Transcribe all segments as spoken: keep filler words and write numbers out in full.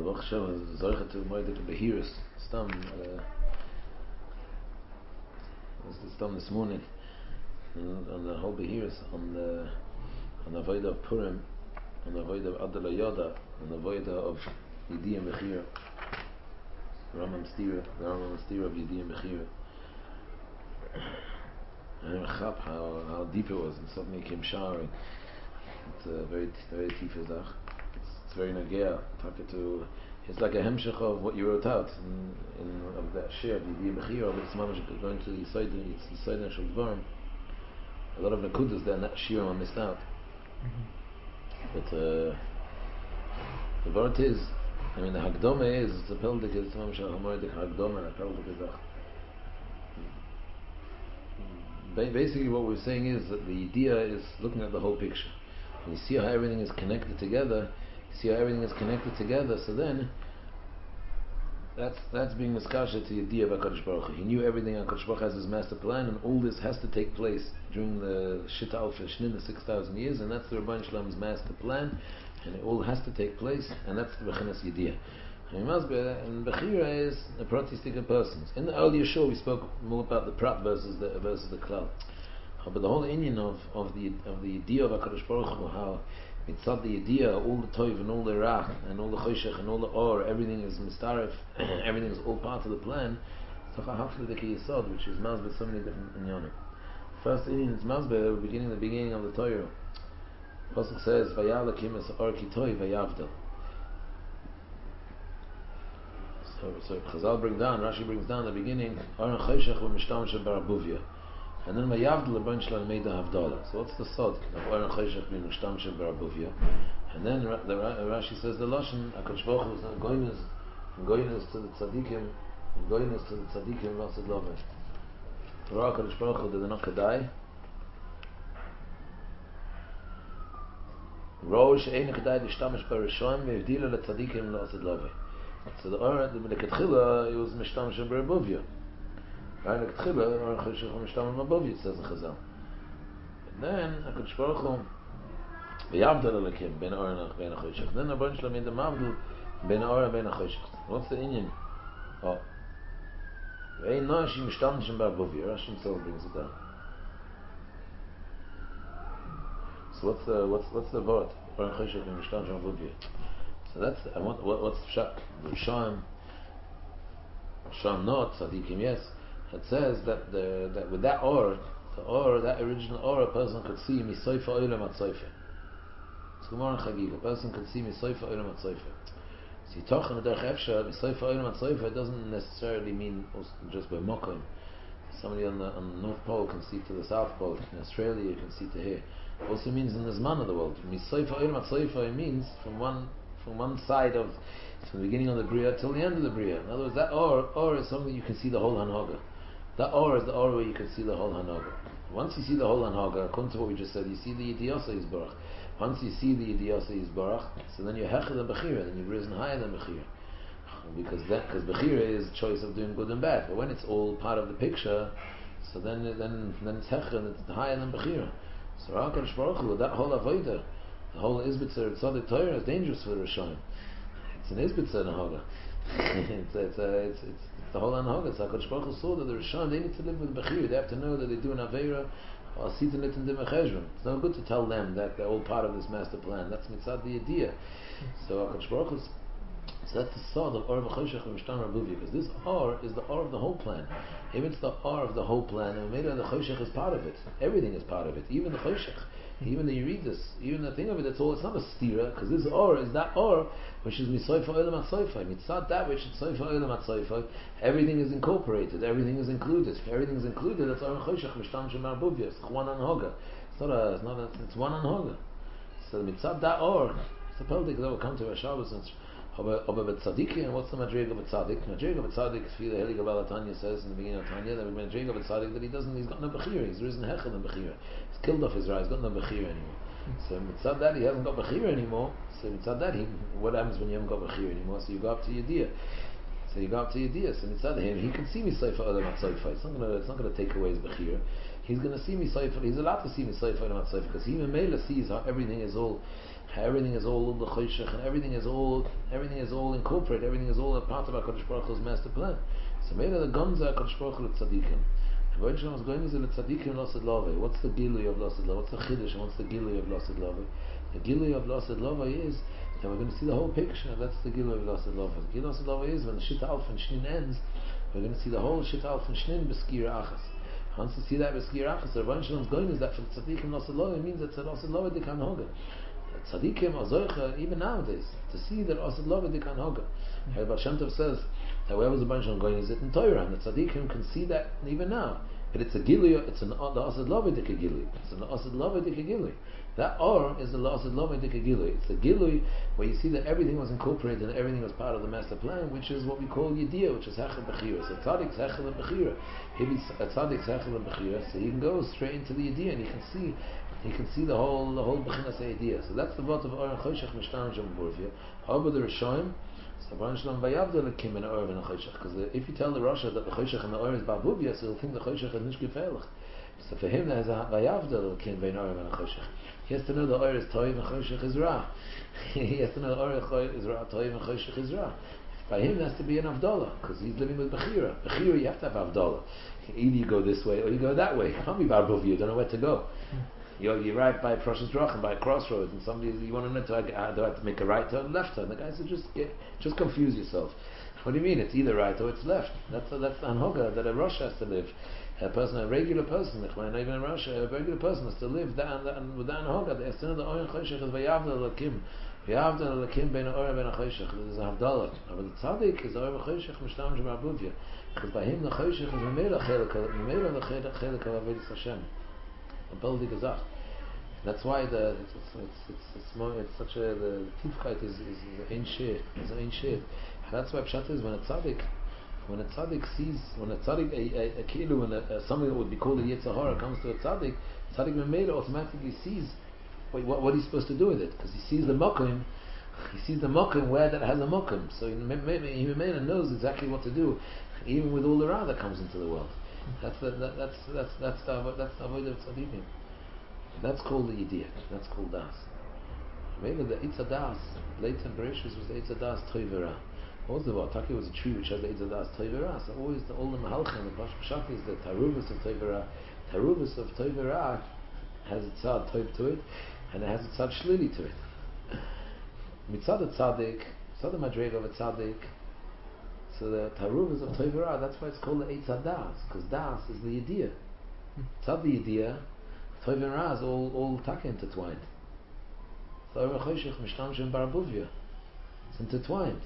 Baruch Hashem, Zorcha to Moedik Behiris, Stam, was the Stam this morning, on the whole Behiris, on the on the Voida of Purim, on the Voida of Adela Yoda, on the Voida of Yediyah Mechira, Rambam Stira, the Rambam Stira of Yediyah Mechira. I never chap how, how deep it was, and suddenly came showering. It's a very, very deep zach. It's, it's very nagea. To, it's like a hemshech of what you wrote out in, in of that share of Yediyah Mechira, but it's mamash going to the side, it's the side of Dvarim. A lot of nakudas there, and that shir I missed out. Mm-hmm. But uh, the word is, I mean, the Hagdoma is, it's a peldik, it's a mamash hamoedik Hagdoma, a peldik zach. Basically what we're saying is that the idea is looking at the whole picture. When you see how everything is connected together, you see how everything is connected together, so then that's that's being miskasha to the idea of HaKadosh Baruch Hu. He knew everything. HaKadosh Baruch Hu has his master plan, and all this has to take place during the Shita Alfa Shnin, the six thousand years, and that's the Rabban Shalom's master plan, and it all has to take place, and that's the Bechinas Yediyah. And Bechira is a pratistic persons. In the earlier show we spoke more about the prat versus the versus the klal. But the whole inyan of, of the of the idea of HaKadosh Baruch Hu, how mitzad the idea, all the toiv and all the rach and all the choshech and all the or, everything is mistaref, everything is all part of the plan. It's a hafle deki yisod, which is mazbeh so many different inyanim. First inyan is mazbeh, beginning the beginning of the Torah. Pasuk says, "Vayalakim es or ki toiv vayavdel." So, so Chazal brings down, Rashi brings down the beginning, Aron Choshech v'mishtam shel barabuvia, and then Vayavdel Rabban Shalom made the Havdalah. So what's the sod of Aron Choshech v'mishtam shel barabuvia? And then the Rashi says the lashon HaKadosh Baruch Hu is from goynes, from goynes to the tzaddikim, from goynes to the tzaddikim v'asid loveh. Torah HaKadosh Baruch Hu did not kedai. Rosh ein kedai d'shtamish barishon ve'evdila letzaddikim v'asid loveh. So the Or, the Lekatchila, it was Mishtam Shem Barabuvia. Right? Lekatchila, Or Choshech Mishtam Barabuvia, it says in Chazal. And then, HaKadosh Baruch Hu, V'yavdel Alekim, Ben Or and Ben Choshech. Then the bunch made the Mavdel, Ben Or and Ben Choshech. What's the inyan? Oh. V'ein Noashi Mishtam Shem Barabuvia. Rashi himself brings it down. So what's the, what's, what's the word? Or Choshech and Mishtam Shem Barabuvia. So that's I want what, what's the pshat? Rishon, Rishon not tzaddikim yes. It says that the that with that or the or that original or a person could see misoifa olam at soifa. It's Gemara Chagig. A person could see misoifa olam at soifa. So yitochen derech efsha misoifa olam at soifa doesn't necessarily mean just by mokom. Somebody on the on the North Pole can see to the South Pole. In Australia you can see to here. It also means in the Zman of the world. Misoifa olam at soifa means from one from one side of, from the beginning of the Bria till the end of the Bria. In other words, that or, or is something you can see the whole Hanhaga. That or is the or where you can see the whole Hanhaga. Once you see the whole Hanhaga, according to what we just said, you see the Yidiyasa Yisbarach. Once you see the Yidiyasa Yisbarach, so then you're Hechad and Bechira, then you've risen higher than Bechira. Because that, because Bechira is a choice of doing good and bad. But when it's all part of the picture, so then then then it's Hechad and it's higher than Bechira. So HaKadosh Baruch Hu, that whole Avodah, the whole Izbitzer Tzaddik Torah is dangerous for the Rishon. It's an Izbitzer Nahaga. it's, it's, uh, it's, it's, it's the whole Nahaga. So HaKadosh Baruch Hu saw that the Rishon, they need to live with Bechir. They have to know that they do an Aveira or Sitan It in the Mecheshvan. It's not good to tell them that they're all part of this master plan. That's mitzad the idea. So HaKadosh Baruch Hu, so that's the sod of Or V'choshech V'mishtam Rabuvia, because this Or is the Or of the whole plan. If it's the Or of the whole plan, and maybe the Choshech is part of it. Everything is part of it, even the Choshech. Even though you read this, even the thing of it, it's all, it's not a stira, because this or is that or, which is misoifa olam at soifa. Mitzad that which is soifa olam at soifa, everything is incorporated, everything is included. If everything is included, that's Aron Choshech Mishtam Shem Barabuvia. It's one anhoga. It's not a, it's not a, it's one anhoga. So mitzad that or, it's a peldik that will come to a Shabbos and Aber Tzaddik, and what's the Madriga of Tzaddik? Madriga of Tzaddik, the Helig of Tanya says in the beginning of Tanya, that Madriga of Tzaddik, that he doesn't, he's got no Bechira, he's risen Hechel and Bechira. He's killed off his right, he's got no Bechira anymore. So mitzad that he hasn't got Bechira anymore, so mitzad that he, what happens when you haven't got Bechira anymore? So you go up to Yediyah. So you go up to Yediyah, so mitzad him, he can see me Seifa Adam at Seifa. It's not gonna, it's not gonna take away his Bechira. he's going to see Misoifel. He's allowed to see Misoifel and Matsoifel because he Mimela sees how everything is all, how everything is all the Choshech and everything is all, everything is all incorporated. Everything is all a part of HaKadosh Baruch Hu's master plan. So Mela the Gonza HaKadosh Baruch Hu Tzadikim. What's the Gilui of Lasid Lava? What's the Chiddush and what's the Gilui of Lasid Lava? The Gilui of Lasid Lava is that we're going to see the whole picture. That's the Gilui of Lasid Lava. The Gilui of Lasid Lava is when the Shita Alf and Shnin ends, we're going to see the whole Shita Alf and Shnin Beskira Achas. Once you see that Beskira Achas, the Rabban Shalom's going is that for the Tzadikim Lasid Lava, it means that the Lasid Lava Dikan Hoga. Tzadikim are Zoicha, even nowadays, to see that Lasid Lava Dikan Hoga. Rabban Shem Tov says that where was the Rabban Shalom going is it in Torah, and the Tzadikim can see that even now. But it's a Gilui, it's an the Asad Lavedik Gilui. It's an Asad Lavedik Gilui. That Or is the Asad Lavedik Gilui. It's the Gilui where you see that everything was incorporated and everything was part of the master plan, which is what we call Yediyah, which is Hechel Bechira. So Tzadik's Hechel Bechira. He's a Tzadik's Hechel Bechira, so you can go straight into the Yediyah and you can see you can see the whole the whole Bechinas Yediyah. So that's the vote of Or and Choshech Mishtan Shem Borvia. However, the Rishonim, because if you tell the Rasha that the Choshech and the Or is Ba'buvia, so he'll think the Choshech is Nish Gefeilich. So for him, there's a Vayavdel Kim Bein Or and Choshech. He has to know the Or is Toiv and Choshech is Ra. He has to know the Or is Ra, Toiv and Choshech is Ra. By him, there has to be an Avdallah, because he's living with Bechira. Bechira, you have to have Avdallah. Either you go this way or you go that way. You can't be Ba'buvia, you don't know where to go. You you arrive by Prosh's Drachim, by a crossroads, and somebody you want to know, do I, do I have to make a right turn, left turn? The guy said, just get, just confuse yourself. What do you mean? It's either right or it's left. That's a, that's the anhoga that a Rosh has to live. A person, a regular person, not even a Rosh, a regular person has to live that and with that anhoga. The Estin of the Oren Choshech is Vayavdal Lakim, Vayavdal Lakim Ben Oren Ben Choshech. This is Havdalah. But the Tzaddik is Oren Choshech Mishtam Shemabuvia, because by him the Choshech is Memela Chelik, Memela the Chelik of Avedis Hashem. That's why the it's it's it's it's, it's, more, it's such a the tifkeit is is ein shit is ein shit. That's why pshat is when a tzaddik when a tzaddik sees when a tzaddik a a kilu when a, a, something that would be called a yetzer hara comes to a tzaddik, tzaddik memela automatically sees what, what what he's supposed to do with it, because he sees the mokim, he sees the mokim where that has a mokim, so he memela knows exactly what to do, even with all the ra that comes into the world. That's the, that, that's that's that's the that's the avodah of tzaddikim. That's called the yediyah. That's called das. Maybe the Eitz Das later in Bereshis was the Eitz Das Toivera. What was the word? Taki was a tree which has the Eitz Das Toivera. So always the older Mahalchim, the Bash Pshat is the Taruvus of Toivera. Taruvus of Toivera has a tzad toiv to it, and it has a tzad shlili to it. Mitzad a tzaddik, mitzad a madrega of a tzaddik. So the Taruvus of Toivera, that's why it's called the Eitz Das, because Das is the yediyah. Tzad the yediyah. Toiv and Ra is all, all taka intertwined. So Oren Choshech Mishtam Shem Barabuvia. It's intertwined.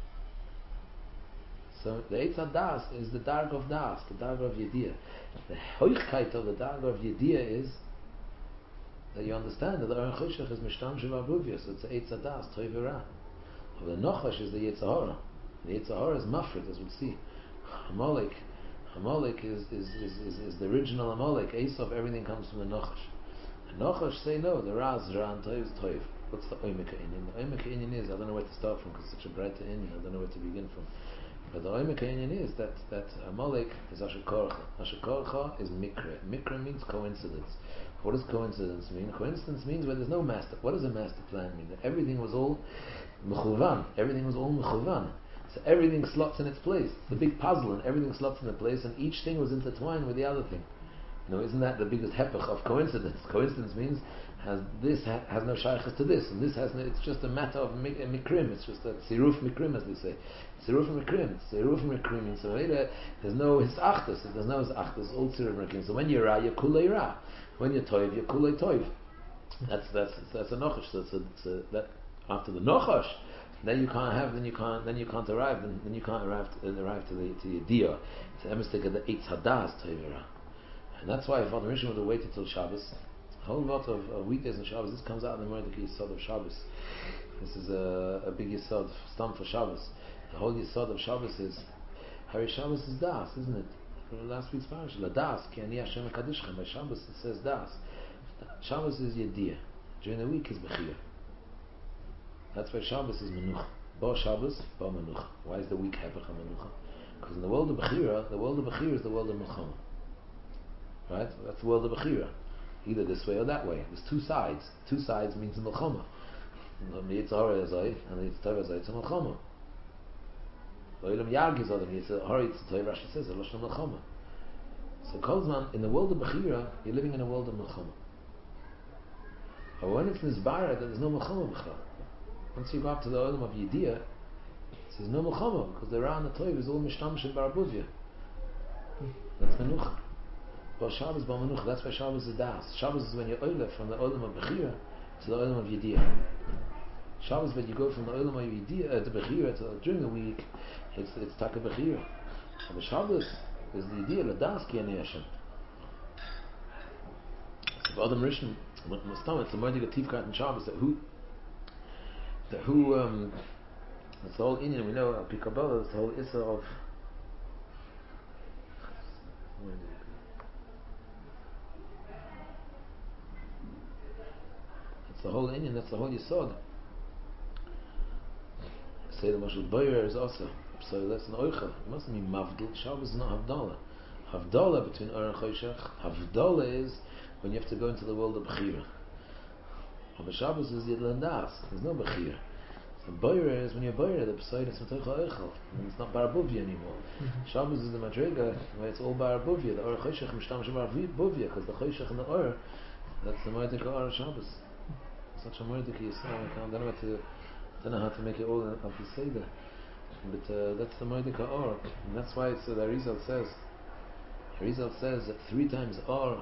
So the Eitz Das is the darg of Das, the darg of Yediyah. The Hoichkeit of the darg of Yediyah is that you understand that the Oren Choshech is Mishtam Shem Barabuvia, so it's the Eitz Das, Toiv and Ra. But the Nochash is the Yetzer Hara. The Yetzer Hara is Mafred, as we'll see. Amalek. Amalek is, is, is, is, is the original Amalek. Esav, everything comes from the Nochash. The Nochash say no, the Raz, Ra, and Toiv is Toiv. What's the Oimika Inyan? The Oimika Inyan is, I don't know where to start from because it's such a bright Inyan, I don't know where to begin from. But the Oimika Inyan is that, that Amalek is Asher Korcha. Asher Korcha is Mikra. Mikra means coincidence. What does coincidence mean? Coincidence means where there's no master. What does a master plan mean? That everything was all Mechuvan. Everything was all Mechuvan. So everything slots in its place. It's the big puzzle, and everything slots in its place, and each thing was intertwined with the other thing. You know, isn't that the biggest hepech of coincidence? Coincidence means has this ha, has no shaykhs to this, and this has no. It's just a matter of mik, mikrim. It's just a siruf mikrim, as they say. Siruf mikrim. Siruf mikrim means so there's no hisachtus. There's no hisachtus. All siruf mikrim. So when you're ra, you're kulei ra. When you're toiv, you're kulei toiv. That's that's that's a nochash. So it's a, it's a, that after the nochash. Then you can't have. Then you can't. Then you can't arrive. Then, then you can't arrive to, uh, arrive to the to the dia. It's a mistake of the Eitz Hadas Toivera, and that's why Father Rishon would have waited till Shabbos. A whole lot of uh, weekdays and Shabbos. This comes out in the Mordechai Yisod of Shabbos. This is a, a big Yisod stamp for Shabbos. The whole Yisod of Shabbos is Hari Shabbos is Das, isn't it? From last week's parasha, La Das Ki Ani Hashem Mekadoshchem. By Shabbos it says Das. Shabbos is Yediyah. During the week is Bechiyah. That's why Shabbos is Menucha. Bo Shabbos, Bo Menucha. Why is the week Hepech Menucha? Because in the world of Bechira, the world of Bechira is the world of Melchama. Right? That's the world of Bechira. Either this way or that way. There's two sides. Two sides means Melchama. The Yitzhara Azai and the Yitzhara Azai it's a Melchama. The Olam Yargiz Adam Yitzhara Yitzhara Rashi says it's a Melchama. So Kolzman, in the world of Bechira, you're living in a world of Melchama. But when it's Nizbara, there's no Melchama Bechira. Once you go up to the Olam of Yediyah, there's no Melchama, because the Ra and the Toiv is all Mishtamsh and Barabuvya. That's Menucha. Well, Shabbos Ba Menucha, that's why Shabbos is Das. Shabbos is when you're Olam from the Olam of Bechira to the Olam of Yediyah. Shabbos, when you go from the Olam of Yediyah uh, to Bechira to, during the week, it's it's Taka Bechira. And the Shabbos is the Yediyah, the Das Ki Ani Hashem. So Adam Rishon, it's a Moedig Ativkat in Shabbos, that who, that who, um, it's the whole Indian, we know, Al Pi Kabbalah, it's the whole Issa of, it's the whole Indian, that's the whole Yisod. Say the Mashal Boyer is also, so that's an Oichel. It mustn't be Mavdil. Shabbos is not Havdalah. Havdalah between Or and Choshech. Havdalah is when you have to go into the world of Bechira. But Shabbos is Yidl and Das. There's no Bechira. So Boyer is when you're Boyer, the Pesach is Matoich Oichel. It's not Barabuvia anymore. Mm-hmm. Shabbos is the Madrega where it's all Barabuvia. The Or and Choshech Mishtam Barabuvia, because the Choshech and the Or, that's the Moedik Or Shabbos. Such a Moedik Yisrael. I don't know what to. I don't know how to make it all up to say that, but uh, that's the Moedik Or, and that's why so the Arizal says, Arizal says that three times Or.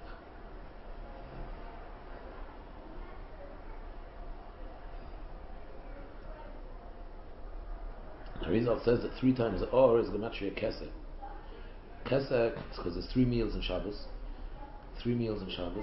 Arizal says that three times Or is Gematria Kesed. Kesed is because there's three meals in Shabbos, three meals in Shabbos,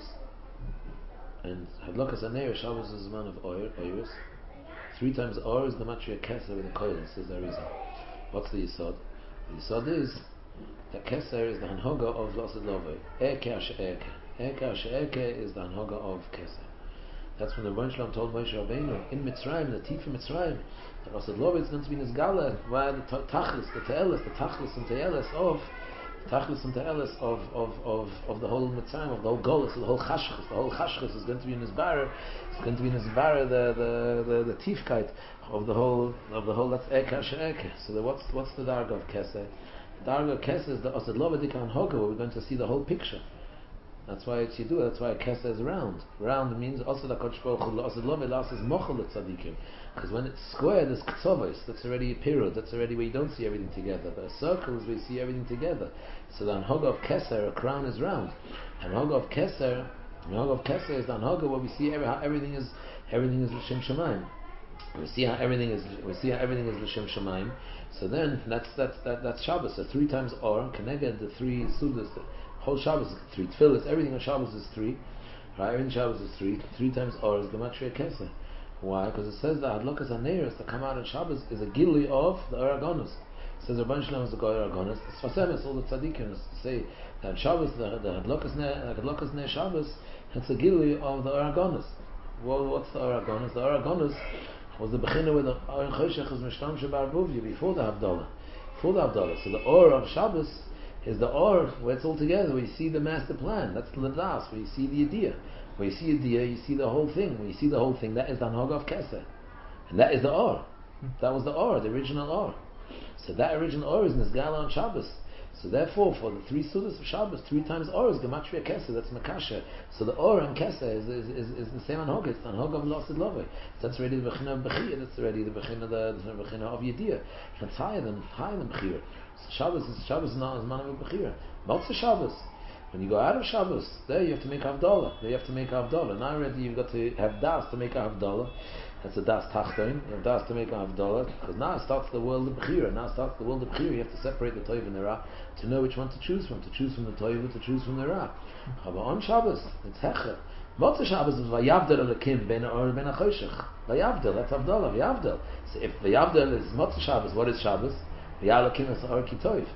and Hadlakas Aneir Shabbos is a man of Oyer, Oyers. Three times Or is the Matria Keser with the Koil, says the Arizal. What's the Yisod? The Yisod is that Keser is the Hanhoga of Lasid Lovei. Eke Asher Eke. Eke Asher Eke is the Hanhoga of Keser. That's when the Rebbeinu Shalom told Moshe Rabbeinu in Mitzrayim, the Tifa Mitzrayim, that Lasid Lovei is going to be Nizgala via the Tachlis, the Te'elis, the Tachlis and Te'elis of Tachlis and Te'elis of, of, of, of the whole Mitzrayim, of the whole Golus, of the whole Chashchus. The whole Chashchus is going to be in Nizbar. It's going to be in Nizbar, the the the, the Tifkeit of the whole of the whole. That's Eke Asher Eke. So the, what's what's the Darga of Kesed? The Darga of Kesed is the Osed Lovadik and Hoga, where we're going to see the whole picture. That's why it's Yidu. That's why Kesed is round. Round means Osed HaKadosh Baruch Hu. Osed Lovadik Las is Mochel Tzadikim. Because when it's square, there's Ktsovos. That's already a period. That's already where you don't see everything together. But a circle is where you see everything together. So the Anhoga of Keser, a crown is round. And Anhoga of Keser, Anhoga of Keser is the Anhoga where we see every, how everything is everything is L'Shem Shemaim. We see how everything is we see how everything is L'Shem Shemaim. So then that's that's that, that's Shabbos. So three times Or, Keneged the three Sudas, the whole Shabbos is three. Tefillas, everything on Shabbos is three. Right? Everything Shabbos is three. Three times Or is Gematria Keser. Why? Because it says that Hadlokas HaNeiros that come out on Shabbos is a gili of the Aragonos. It says Rabban Shalom is the Goy Aragonos. It's Fasemis, all the tzaddikim to say that Shabbos, the, the Hadlokas Ne Shabbos, it's a gili of the Aragonos. Well, what's the Aragonos? The Aragonos was the Bechina with the Or Choshech is Mishtam Shebarabuvia before the Havdalah. Before the Havdalah. So the Or of Shabbos is the Or where it's all together, where you see the master plan. That's the Ladas, where you see the idea. When you see a deer, you see the whole thing. When you see the whole thing, that is the Anhoga of Keser. And that is the Or. That was the Or, the original Or. So that original Or is Nizgala on Shabbos. So therefore, for the three Sudas of Shabbos, three times Or is Gematria Keser, that's Makasha. So the Or and Keser is, is, is, is the same Anhoga, it's the Anhoga of Lasid Lovei. So that's already the Bechina of Bechir, that's already the Bechina of the, the Bechina of Yediyah. It's higher than, higher than Bechir. So Shabbos is, Shabbos is not as man of Bechir. What's the Shabbos? When you go out of Shabbos, there you have to make Havdalah. There you have to make Havdalah. Now already you've got to have Das to make a Havdalah. That's a Das Tachtoin. You have Das to make a Havdalah. Because now it starts the world of Bechira. Now it starts the world of Bechira. You have to separate the Toiv and the Ra to know which one to choose from. To choose from the Toiv, to choose from the Ra. But on Shabbos, it's Hecher. What's the Shabbos is Vayavdel Alekim Ben Or Ben Achoshech. Vayavdel, that's Havdalah. Vayavdel. So if Vayavdel is Motzei Shabbos, what is Shabbos? Vayalakim is Or Ki Toiv.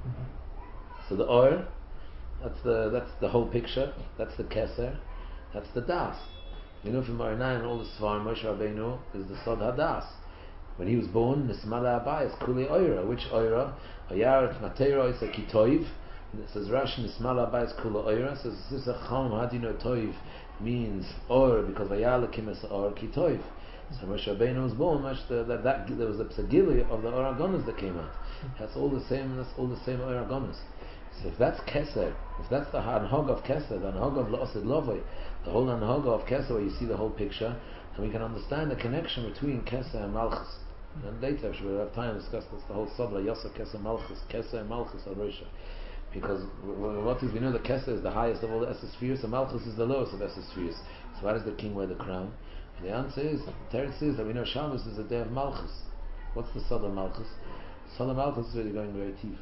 So the Or, That's the that's the whole picture. That's the Keser. That's the Das. You know from Maranai and all the Svar, Moshe Rabbeinu is the Sod Hadas. When he was born, Nismala Abayis, Kuli Oira. Which Oira? Ayaret Matera is a Kitoiv. it says Rashi Nismala Bayis Kula Oira. Says this is a Chom. How do you know Toiv means Or? Because Vayalakim is Or Ki Toiv. So Moshe Rabbeinu was born. Much the, that, that there was a psagili of the Or Agonos that came out. That's all the same. That's all the same Or Agonos. So if that's Keser, if that's the Hanhog of Keser, the Hanhog of La'osid Lovoi, the whole Hanhog of Keser, where you see the whole picture, then we can understand the connection between Keser and Malchus. And later, if we will have time to discuss this, the whole Sabla, Yosef, Keser, Malchus, Keser and Malchus are Rosha. Because what is, we know that Keser is the highest of all the Esses spheres, and Malchus is the lowest of Esses spheres. So why does the king wear the crown? And the answer is, the Teretz says that we know Shabbos is the day of Malchus. What's the Sabla Malchus? Sabla Malchus is really going very deep.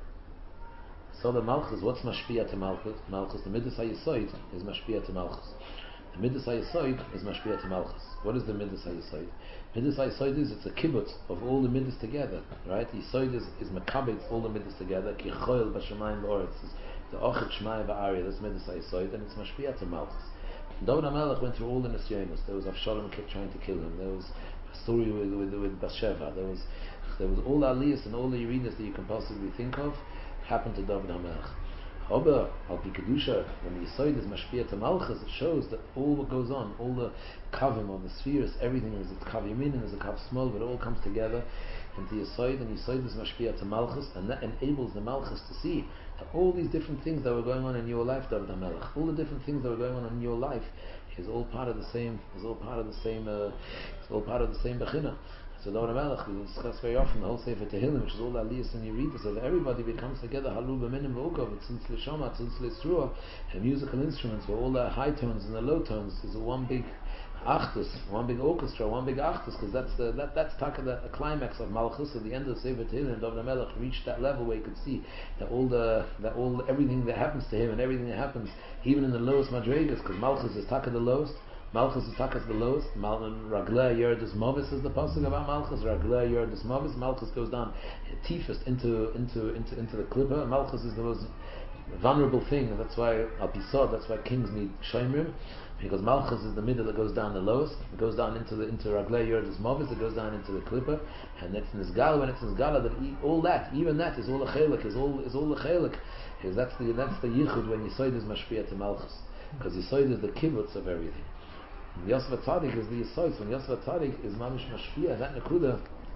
So the Malchus, what's Mashpiyah to Malchus? Malchus, the Midas HaYesoid is Mashpiyah to Malchus. The Midas HaYesoid is Mashpiyah to Malchus. What is the Midas HaYesoid? Midas HaYesoid is, it's a kibbutz of all the Midas together, right? Yesoid is, is Makabitz, all the Midas together. Ki choyel b'shamayim v'oretz. The Ochet Shmai v'ari, that's Midas HaYesoid, and it's Mashpiyah to Malchus. David HaMelech went through all the Nisyonos. There was Avshalom trying to kill him. There was a story with, with, with Bathsheba. There was, there was all the aliyahs and all the arenas that you can possibly think of happened to David HaMelech. However, Al Pi Kedusha, when the Yisoid is Mashpiyah to Malchus, it shows that all what goes on, all the kavim of the spheres, everything is a kav yamin and is a kav small, but it all comes together into Yisoid, and Yisoid is Mashpiyah to Malchus, and that enables the Malchus to see that all these different things that were going on in your life, David HaMelech, all the different things that were going on in your life, is all part of the same, is all part of the same, uh, it's all part of the same Bechina. So David HaMelech, we discuss very often the whole Sefer Tehillim, which is all the aliyahs and Yeridas, so that everybody becomes together, Halu b'minim v'ukav, tzitz l'shama, tzitz l'sruah, and musical instruments, where all the high tones and the low tones is one big achdus, one big orchestra, one big achdus, because that's the, that, that's taka, the, the climax of Malchus. At the end of the Sefer Tehillim, David HaMelech reached that level where you could see that all the, that all everything that happens to him and everything that happens, even in the lowest madrigas, because Malchus is taka the lowest. Malchus is takas the lowest. Raglei Yerdus Movis is the pasuk about Malchus. Raglei Yerdus Movis. Malchus goes down tiefest into into into into the clipper. Malchus is the most vulnerable thing, and that's why Al Pi Sod, that's why kings need shomrim, because Malchus is the middle that goes down the lowest. It goes down into the into Raglei Yerdus Movis. It goes down into the clipper, and it's Nizgala. When it's Nizgala, that all that, even that, is all a chelik. Is all is all a chelik. Is that's the that's the yichud when Yisoid is mashpiyah to Malchus, because Yisoid is the kibbutz of everything. Yosef Tzadik is the Yisoid. When Yosef Tzadik is mamish mashpiyah, that nekuda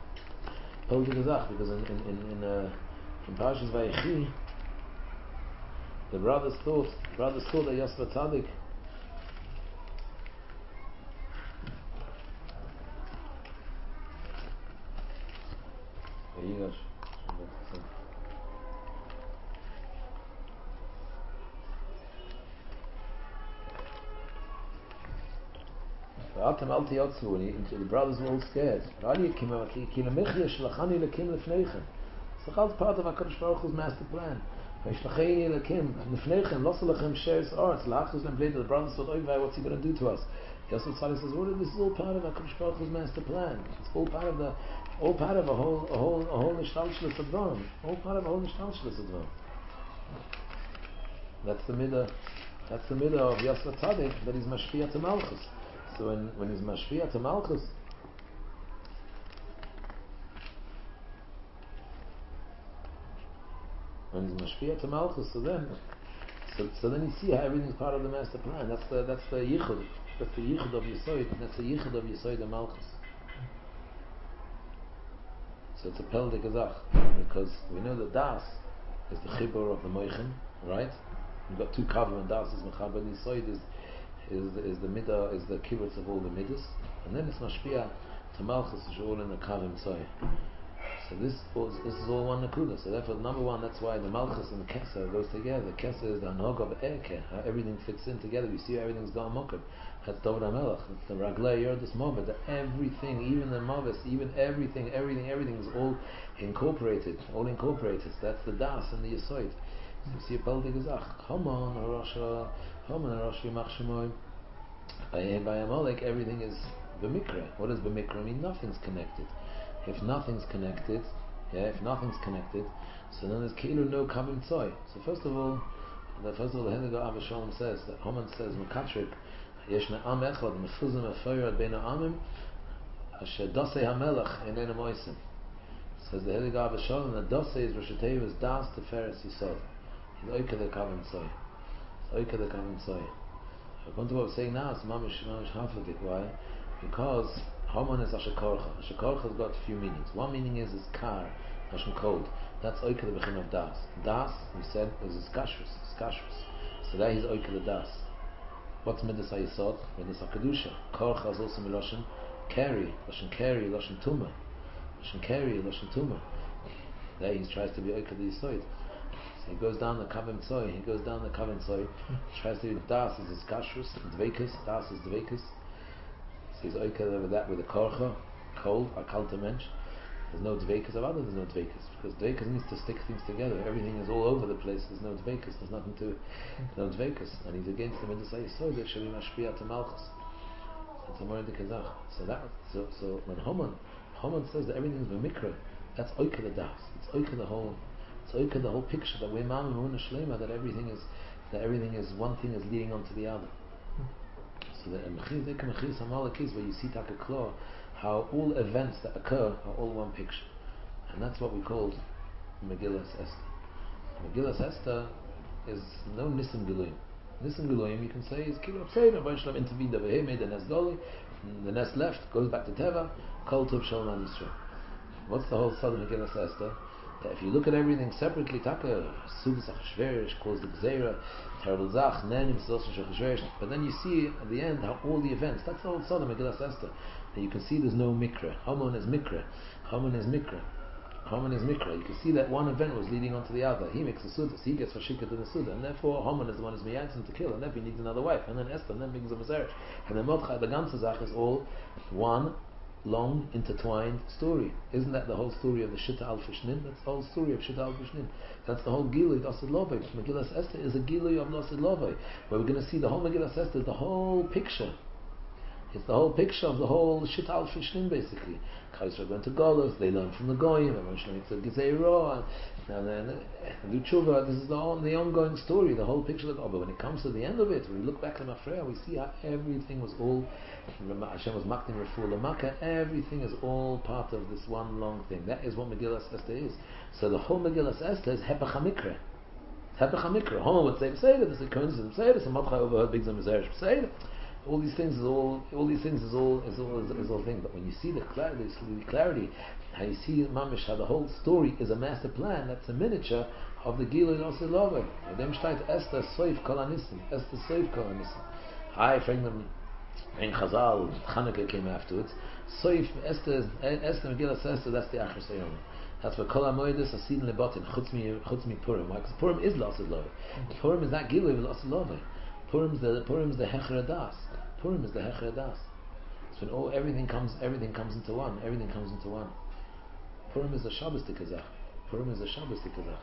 told you gazach, because in in in in, uh, in Parashas Vayechi, the brothers thought the brothers thought that Yosef Tzadik the brothers were all scared. So that's part of HaKadosh Baruch Hu's master plan. The brothers thought, oh, what's he going to do to us? Yosef Tzadik says, well, this is all part of HaKadosh Baruch Hu's master plan. It's all part of the, all part of a whole, a whole, a whole nishtalshlus advam. All part of a whole nishtalshlus advam. That's the midah. That's the midah of Yosef Tzadik, that he's mashpiyah to Malchus. So when, when he's mashpiyah to Malchus, when he's mashpiyah to Malchus, so then, so, so then you see how everything's part of the master plan. That's the that's the yichud. That's the yichud of Yisoid. That's the yichud of Yisoid and Malchus. So it's a pel de gazach, because we know that Das is the chibur of the moichin, right? We've got two kavim, and Das is mechaber. Yisoid is is is the midah, is the kibbutz of all the midas, and then it's mashpiyah to Malchus, which are all in the kavim tzoy. So this was, this is all one nakuda. So therefore, number one, that's why the Malchus and the Keser goes together. The Keser is the Anhog of Erke, how everything fits in together. We see how everything's gone mokab. That's David HaMelech. It's the Raglei Yerdus Movet. That everything, even the Moves, even everything, everything, everything is all incorporated. All incorporated. So that's the Das and the Yisoid. So you see a Pel de Gezach. Haman, Harasha, Haman, Harashi, Machshemoy. By Amalek, everything is B'mikra. What does B'mikra mean? Nothing's connected. If nothing's connected, yeah, if nothing's connected, so then there's Keilu no Kavim Tzoy. So first of all, the first of all, the Henigar Avashalom says that Haman says Mekatrik Yeshna Am Echad Mefuzim Afoyad Beina Amim Asher Dosei Hamelach Enena Moisim. Says the Henigar Avashalom that Dosei is Rosh Hashanah is Das Teferes Yisod. He's oika the kavim soy. He's oika the kavim soy. According to what we're saying now, it's mamish mamish hafladik. Why? Because Haman is ashakorcha. Ashakorcha has got a few meanings. One meaning is is kar, lashon cold. That's oika the bechin of das. Das, we said, is is kashrus. It's kashrus. So that he's oika the das. What's midas hayisod? Midas hakadusha. Korcha is also miloshin keri, lashon keri, lashon tuma, lashon keri, lashon tuma. There he tries to be oika the yisoid. So he goes down the kavim tzoy. He goes down the kavim tzoy. Tries to be das is his kashrus, dveikus. Das is dveikus. So he's oika over that with a korcha, cold, akalta mensch. There's no dveikus of other. There's no dveikus because dveikus needs to stick things together. Everything is all over the place. There's no dveikus. There's nothing to no dveikus, and he's against the midas hayisod. There should be mashpia to malchus. That's a more in the kazach. So that so so when Haman Haman says that everything is b'mikra, that's oika the das. It's oika the whole. It's oika the whole picture that we're mam and shlema, that everything is that everything is one thing is leading on to the other. So the mechizek mechiz hamalek is where you see takaklo how all events that occur are all one picture, and that's what we call Megillas Esther. Megillas Esther is no Nisim Giluim. Nisim Giluim you can say is Kilo Pseida, Vaishlam intervened over here, made the nest Goli, the nest left, goes back to Teva, Kol Tov Shalom Yisrael. What's the whole southern Megillas Esther? That if you look at everything separately, Taka, Sudas Achashverish, calls the Gzeira, terrible Zach, Nenim, Zosha Achashverish, but then you see at the end how all the events, that's the whole southern Megillas Esther. And you can see there's no mikra. Haman is mikra. Haman is mikra. Haman is mikra. You can see that one event was leading on to the other. He makes a suda, so he gets vashika to the suda, and therefore Haman is the one who's miyatzim to kill, and therefore he needs another wife, and then Esther, and then brings a Mazarish. And then Mordechai, the ganze Zach is all one long intertwined story. Isn't that the whole story of the Shitta al Fishnin? That's the whole story of Shitta al Fishnin. That's the whole Gilui of Asid Lovei. Megillas Esther is a Gilui of Asid Lovei, where we're going to see the whole Megillas Esther, the whole picture. It's the whole picture of the whole Shitta al Fishnin basically. Kaisra went to Golos, they learned from the Goyim, and Moshe makes a Gezeirah, and then do Tshuva. This is the, all, the ongoing story, the whole picture of the. Oh, but when it comes to the end of it, when we look back at Mafreya, we see how everything was all. Hashem was Makdim Refuah L'Makkah. Everything is all part of this one long thing. That is what Megillas Esther is. So the whole Megillas Esther is Hepech HaMikra. Hepech HaMikra. Homer would say Peseda. There's a coincidence Peseda. Some Mordechai overheard Big Zom Peseda. All these things is all. All these things is all. Is all. Is, is all thing. But when you see the clarity, the clarity, how you see Mamish, how the whole story is a master plan. That's a miniature of the Gilui Nosei Lovei. Dem steht Esther Soif Kol Anisim. Esther Soif Kol Anisim. I bring them in Chazal. Chanukah came afterwards. Soif Esther. Esther Megillas Esther. That's the Achros Hayom. That's what Kol HaMoedes Asidin Lebotin. Chutz mi Chutz mi Purim. Why? Because Purim is Nosei Lovei. Purim is not Gilui Nosei Lovei. Purim is the Purim is the Hecher Das. Purim is the Hecher Das. So when all everything comes everything comes into one. Everything comes into one. Purim is the Shabbos Tikazach. Purim is the Shabbos Tikazach.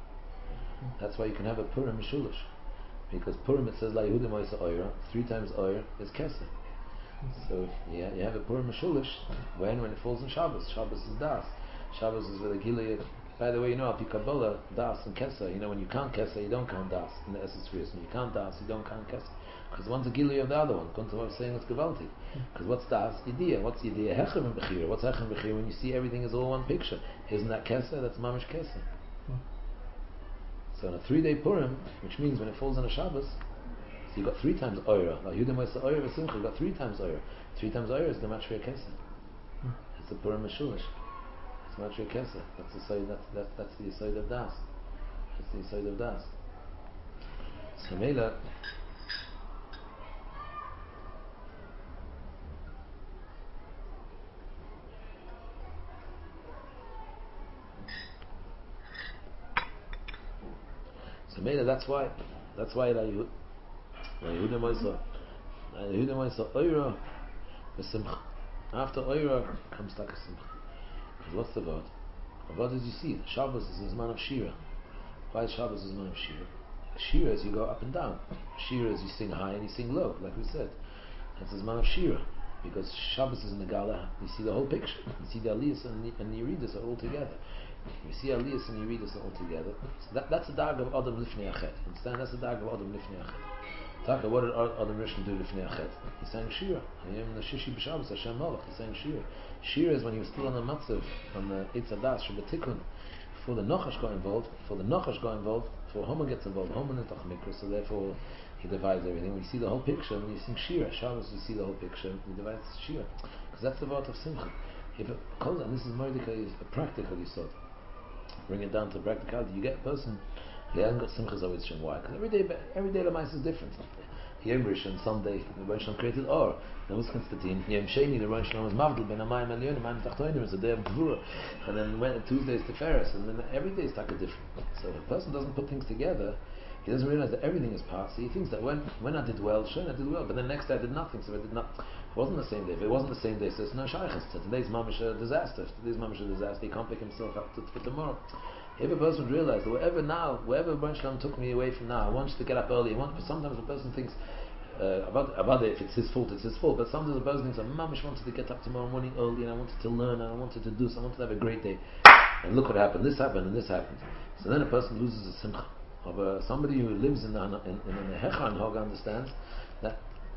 That's why you can have a Purim Mishulish, because Purim it says La Yehudim Oisa Oira. Three times Oir is Kesser. So yeah, you have a Purim Mishulish when when it falls in Shabbos. Shabbos is Das. Shabbos is with a Gilead. By the way, you know, Al Kabbalah, Das and Kesser, you know, when you count Kesser, you don't count Das in the essence reason. When you count Das, you don't count Kesser. Because one's a Gilui of the other one. According to what I'm saying, it's Gevalti. Because what's Das? Idea. What's Idea? Hechem and Bechira. What's Hechem and Bechira? When you see everything is all one picture. Isn't that Kesser? That's Mamish Kesser. So on a three-day Purim, which means when it falls on a Shabbos, so you got three times Oira. Like Yudim Oisa Oira V'Simcha, you got three times Oira. Three times Oira is the Mashvei Kesser. It's the Purim Meshulish. It's Mashvei Kesser. That's the side. That's that's that's the side of Das. That's the side of Das. So Mela. So Mela, that's why. That's why La Yehudim Oisa. La Yehudim Oisa Oira V'Simcha. After Oira comes Taka Simcha. Because what's the word? The word is you see, Shabbos is a man of Shira. Why is Shabbos is a man of Shira? Shira is you go up and down. Shira is you sing high and you sing low, like we said. That's a man of Shira. Because Shabbos is Megala, you see the whole picture. You see the Aliyahs and the, and the Yeridus are all together. You see Aliyahs and Yeridus are all together. So that, that's the dag of Adam Lifnei Achet. Understand? That's the dag of Adam Lifnei Achet. Taka, what did Adam Rishon do Lifnei Achet? He sang Shira. I am the Shishi B'Shabbos, Hashem Malach. He sang Shira. Shira is when he was still on the Matzav, on the Eitz Adas, Shabbatikun, before the Nachash got involved, before the Nachash got involved, before Haman gets involved, Haman is Doch Mikra, so therefore he divides everything. When you see the whole picture, when you sing Shira, Shabbos, you see the whole picture, he divides Shira. Because that's the word of Simcha. If it comes, and this is Mordechai, a practical yisod. Bring it down to practicality. You get a person, he hasn't got Simchas always Shem. Why? Because every day, every day the mice is different. Yom Rishon, Sunday, the Rosh Hashanah created Or. There was Constantine. Yom Sheni, the Rosh Hashanah was Mavdil, Ben Amayim Elyonim, Amayim Tachtoinim, it's a day of Gvura. And then when, Tuesday is Tiferes, and then every day is taka different. So if a person doesn't put things together, he doesn't realize that everything is part. So he thinks that when when I did well, sure, I did well, but then next day I did nothing, so I did not. It wasn't the same day. If it wasn't the same day, so it's no shaykhs. So today's mamish a disaster. If today's mamish a disaster, he can't pick himself up to, for tomorrow. If a person would realize that wherever now, wherever Baruch Shalom took me away from now, I want you to get up early. I want, but sometimes a person thinks uh, about about it. If it's his fault, it's his fault. But sometimes a person thinks, "I mamish wanted to get up tomorrow morning early, and I wanted to learn, and I wanted to do, so I wanted to have a great day." And look what happened. This happened, and this happened. So then a person loses a simcha. Of uh, somebody who lives in the in, in, in the Hechan Hog understands that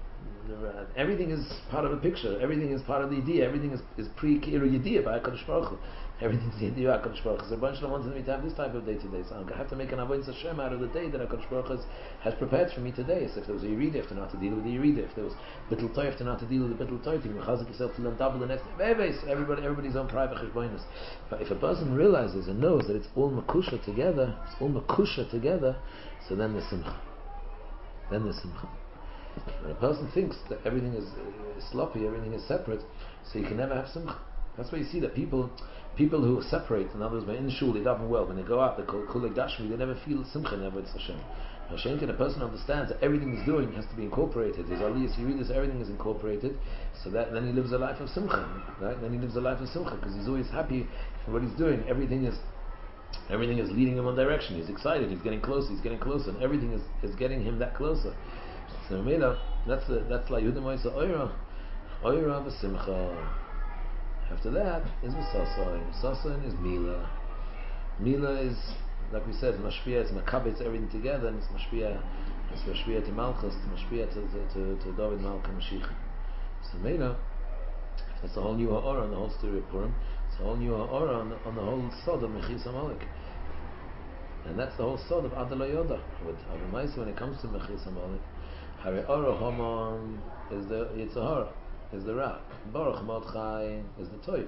uh, everything is part of the picture, everything is part of the idea, everything is, is pre-Kiru Yediyah by HaKadosh Baruch Hu. Everything's the idea of HaKadosh Baruch Hu. So Baruch Shalom wanted me to have this type of day today, so I have to make an avodah Hashem out of the day that HaKadosh Baruch Hu has, has prepared for me today. So if there was a Yerida, if to know how to deal with the Yerida, if there was Bittul Toy, if to know how to deal with the Bittul Toy, you can chazak yourself to learn double the next day. So everybody, everybody's own private cheshbonos. But if a person realizes and knows that it's all makusha together, it's all makusha together, so then there's simcha. Then there's simcha. When a person thinks that everything is, is sloppy, everything is separate, so you can never have simcha. That's why you see that people people who separate, in other words, when in shul they daven well, when they go out, they call kulei gashmi, they never feel simcha, never it's Hashem. Hashem, can a person understands that everything he's doing has to be incorporated. His aliyas, you read this, everything is incorporated, so that then he lives a life of simcha, right? Then he lives a life of simcha, because he's always happy for what he's doing. Everything is Everything is leading him one direction. He's excited. He's getting closer. He's getting closer, and everything is, is getting him that closer. So Mela, that's a, that's like Yehuda Moisa Oira, Oira v'Simcha. After that is V'Sasayin. V'Sasayin is Mila. Mila is, like we said, Mashpia. It's Makabitz everything together, and it's Mashpia. It's Mashpia to Malchus, to Mashpia to to, to, to David Malka Mashiach. So Mela, that's a whole new Ha'ora on the whole story of Purim. It's a whole new Ha'ora on, on the whole sod of Mechis HaMalek. And that's the whole sod of Adela Yoda. With Avamaisa, when it comes to Mechis HaMalek, Hari Ora Haman is the Yitzhahara, is the Ra. Baruch Mordechai is the Toiv.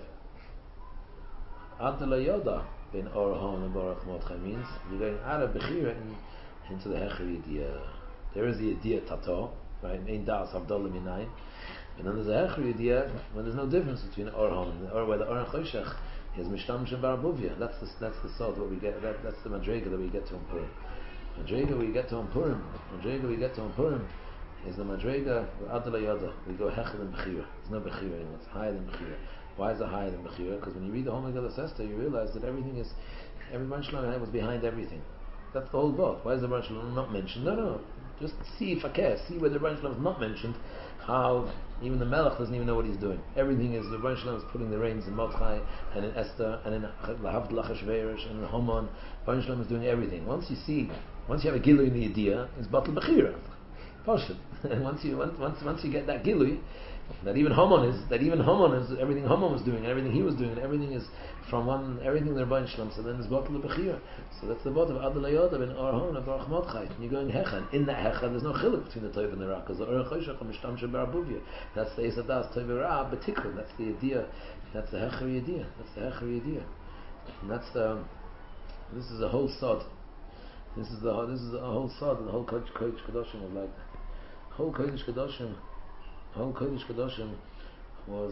Adela Yoda, ben Ora Haman and Baruch Mordechai means you're going out of Bechira in, into the Hecher Yediyah. There is the Yediyah Tato, right? Ein Das Havdalah Minayin. And then there's a Hecher Yediyah when there's no difference between Or Haman or where the Or Choshech is Mishtam Shem Barabuvia. That's the that's the salt what we get. That, that's the Madrega that we get to on Purim. Madrega we get to on Purim. Madrega we get to on Purim is the Madrega Adela Yoda. We go Hecher and Bechira. There's no Bechira anymore. It's higher than Bechira. Why is it higher than Bechira? Because when you read the whole Megillah Esther, you realize that everything is every Baruch Shalom was behind everything. That's the whole book. Why is the Baruch Shalom not mentioned? No, no. Just see if I care. See where the Baruch Shalom is not mentioned. How even the Melech doesn't even know what he's doing. Everything is the Baruch Shalom is putting the reins in Mordechai and in Esther and in Lahavd Lachashverosh and in Haman. Baruch Shalom is doing everything. Once you see, once you have a gilui in the idea, it's Batal Bechira. Poshut. And once you once once once you get that gilui, that even Haman is that even Haman is everything Haman was doing and everything he was doing and everything is from one everything the Baruch Shalom. So then it's Batal Bechira. So that's the bottom of Adela Yoda and Or Haman and Baruch Mordechai. You're going Hechan. In that Hechan, there's no chiluk between the Toiv and the Ra, because the Or Choshech and Mishtam Shem Barabuvia. That's the Esadas Toiv and Ra B'Tikkun. That's the idea. That's the Hecher Yediyah. That's the Hecher Yediyah. And that's the. This is a whole sod. This is the. This is a whole sod. The whole Kodesh Kedoshim was like. Whole Kodesh Kedoshim. Whole Kodesh Kedoshim was.